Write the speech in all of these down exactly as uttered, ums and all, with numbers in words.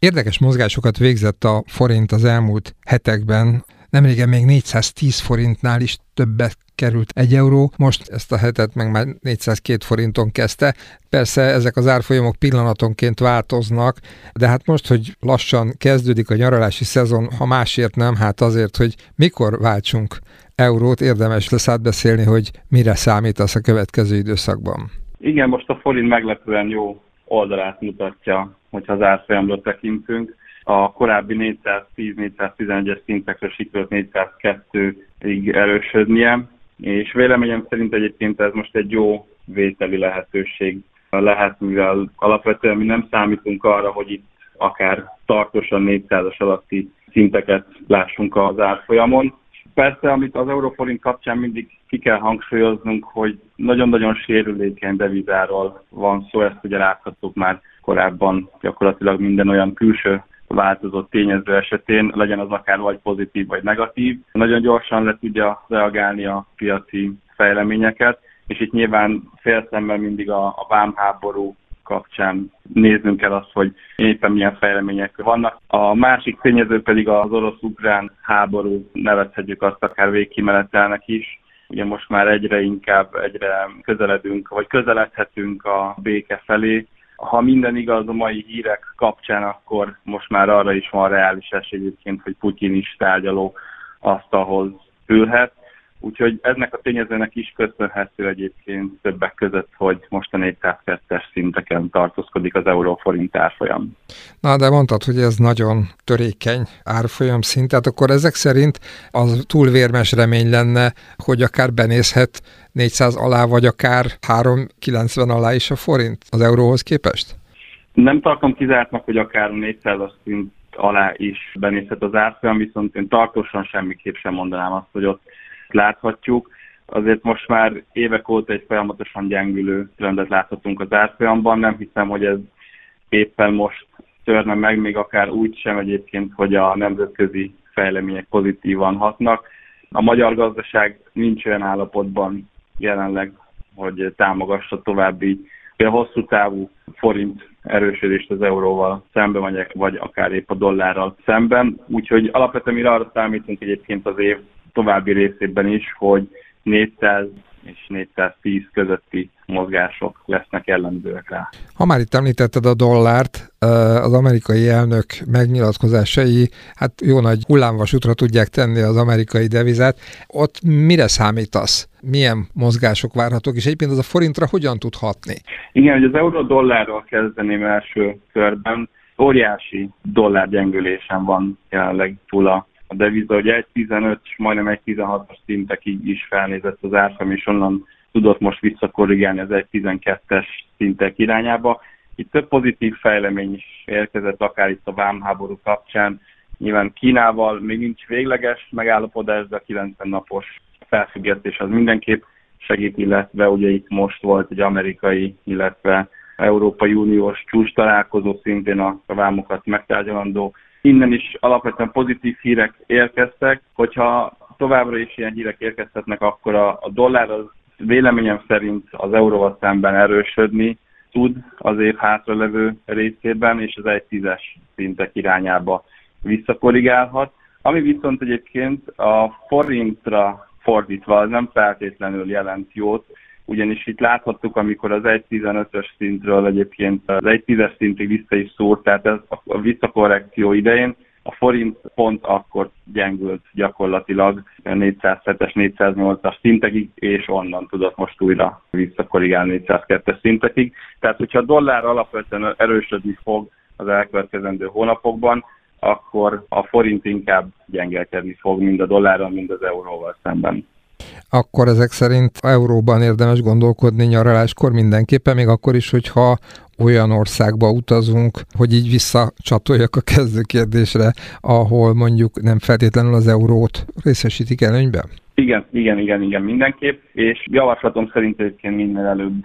Érdekes mozgásokat végzett a forint az elmúlt hetekben. Nemrégen még négyszáztíz forintnál is többet került egy euró, most ezt a hetet meg már négyszázkettő forinton kezdte. Persze ezek az árfolyamok pillanatonként változnak, de hát most, hogy lassan kezdődik a nyaralási szezon, ha másért nem, hát azért, hogy mikor váltsunk eurót, érdemes lesz átbeszélni, hogy mire számítasz a következő időszakban. Igen, most a forint meglepően jó oldalát mutatja, hogyha az árfolyamra tekintünk. A korábbi négyszáztíz-négyszáztizenegyes szintekre sikerült négyszázkettőig erősödnie, és véleményem szerint egyébként ez most egy jó vételi lehetőség lehet, mivel alapvetően mi nem számítunk arra, hogy itt akár tartósan négyszázas alatti szinteket lássunk az árfolyamon. Persze, amit az euróforint kapcsán mindig ki kell hangsúlyoznunk, hogy nagyon-nagyon sérülékeny devizáról van szó, ezt ugye láthattuk már korábban gyakorlatilag minden olyan külső változott tényező esetén, legyen az akár vagy pozitív, vagy negatív. Nagyon gyorsan le tudja reagálni a piaci fejleményeket, és itt nyilván félszemmel mindig a, a vámháború kapcsán néznünk kell azt, hogy éppen milyen fejlemények vannak. A másik tényező pedig az orosz-ukrán háború, nevezhetjük azt akár végkimeletelnek is. Ugye most már egyre inkább, egyre közeledünk, vagy közeledhetünk a béke felé. Ha minden igaz a mai hírek kapcsán, akkor most már arra is van reális esély egyébként, hogy Putyin is tárgyaló asztalhoz ülhet. Úgyhogy ennek a tényezőnek is köszönhető egyébként többek között, hogy most a négyszázkettes szinteken tartózkodik az euróforint árfolyam. Na, de mondtad, hogy ez nagyon törékeny árfolyam szint, tehát akkor ezek szerint az túl vérmes remény lenne, hogy akár benézhet négyszáz alá, vagy akár három kilencven alá is a forint az euróhoz képest? Nem tartom kizártnak, hogy akár négyszázas szint alá is benézhet az árfolyam, viszont én tartósan semmiképp sem mondanám azt, hogy ott láthatjuk. Azért most már évek óta egy folyamatosan gyengülő trendet láthatunk az árfolyamban. Nem hiszem, hogy ez éppen most törne meg, még akár úgy sem egyébként, hogy a nemzetközi fejlemények pozitívan hatnak. A magyar gazdaság nincs olyan állapotban jelenleg, hogy támogassa további a hosszú távú forint erősödést az euróval szemben, vagy, vagy akár épp a dollárral szemben. Úgyhogy alapvetően mire arra számítunk egyébként az év további részében is, hogy négyszáz és négyszáztíz közötti mozgások lesznek jellemzőek rá. Ha már itt említetted a dollárt, az amerikai elnök megnyilatkozásai, hát jó nagy hullámvasútra tudják tenni az amerikai devizát. Ott mire számítasz? Milyen mozgások várhatók, és egyébként az a forintra hogyan tud hatni? Igen, hogy az euró-dollárral kezdeném első körben. Óriási dollárgyengülésen van jelenleg túl a A deviza, hogy egy tizenöt, majdnem egy tizenhatos szintekig is felnézett az árfolyam, és onnan tudott most visszakorrigálni az egy tizenkettes szintek irányába. Itt több pozitív fejlemény is érkezett, akár itt a vámháború kapcsán. Nyilván Kínával még nincs végleges megállapodás, de a kilencven napos felfüggesztés az mindenképp segít, illetve ugye itt most volt egy amerikai, illetve Európai Uniós csúcs találkozó, szintén a vámokat megtárgyalandó. Innen is alapvetően pozitív hírek érkeztek, hogyha továbbra is ilyen hírek érkezhetnek, akkor a, a dollár az véleményem szerint az euróval szemben erősödni tud az év hátralevő részében, és az egy tízes szintek irányába visszakorrigálhat. Ami viszont egyébként a forintra fordítva az nem feltétlenül jelent jót, ugyanis itt láthattuk, amikor az egy tizenötös szintről egyébként az egy tízes szintig vissza is szúrt, tehát ez a visszakorrekció idején a forint pont akkor gyengült gyakorlatilag négyszázhetes, négyszáznyolcas szintekig, és onnan tudott most újra visszakorrigálni négyszázkettes szintekig. Tehát, hogyha a dollár alapvetően erősödni fog az elkövetkezendő hónapokban, akkor a forint inkább gyengelkedni fog mind a dollárral, mind az euróval szemben. Akkor ezek szerint euróban érdemes gondolkodni nyaraláskor mindenképpen, még akkor is, hogyha olyan országba utazunk, hogy így visszacsatoljak a kezdő kérdésre, ahol mondjuk nem feltétlenül az eurót részesítik előnyben? Igen, igen, igen, igen, mindenképp, és javaslatom szerint egyébként minél előbb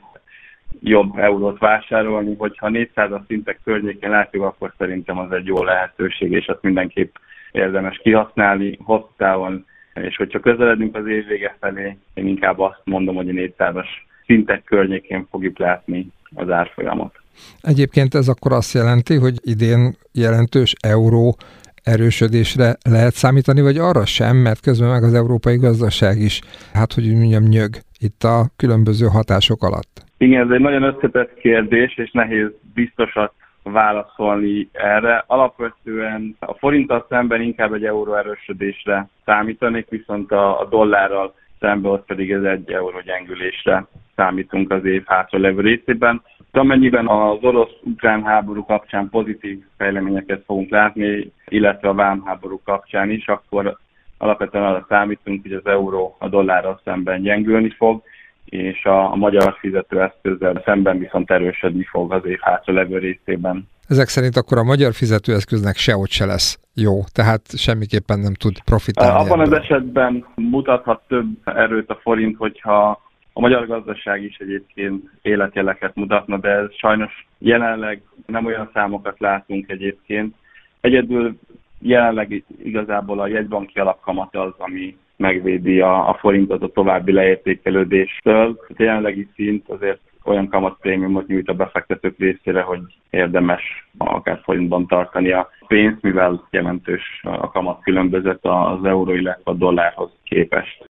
jobb eurót vásárolni, hogyha négyszázas szintek környékén látjuk, akkor szerintem az egy jó lehetőség, és azt mindenképp érdemes kihasználni hosszú távon. És hogyha közeledünk az év vége felé, én inkább azt mondom, hogy a négyszázas szintek környékén fogjuk látni az árfolyamot. Egyébként ez akkor azt jelenti, hogy idén jelentős euró erősödésre lehet számítani, vagy arra sem, mert közben meg az európai gazdaság is, hát hogy úgy mondjam, nyög itt a különböző hatások alatt. Igen, ez egy nagyon összetett kérdés, és nehéz biztosat válaszolni erre. Alapvetően a forinttal szemben inkább egy euró erősödésre számítanék, viszont a, a dollárral szemben ott pedig ez egy euró gyengülésre számítunk az év hátralevő részében. De amennyiben az orosz-ukrán háború kapcsán pozitív fejleményeket fogunk látni, illetve a vámháború kapcsán is, akkor alapvetően arra számítunk, hogy az euró a dollárral szemben gyengülni fog, és a, a magyar fizetőeszközzel szemben viszont erősödni fog az év hátralevő részében. Ezek szerint akkor a magyar fizetőeszköznek sehogy se lesz jó, tehát semmiképpen nem tud profitálni. Abban ebből. Az esetben mutathat több erőt a forint, hogyha a magyar gazdaság is egyébként életjeleket mutatna, de ez sajnos jelenleg nem olyan számokat látunk egyébként. Egyedül jelenleg igazából a jegybanki alapkamat az, ami megvédi a, a forintot a további leértékelődéstől. A jelenlegi szint azért olyan kamatprémiumot nyújt a befektetők részére, hogy érdemes akár forintban tartani a pénzt, mivel jelentős a kamat különbözet az euró, illetve a dollárhoz képest.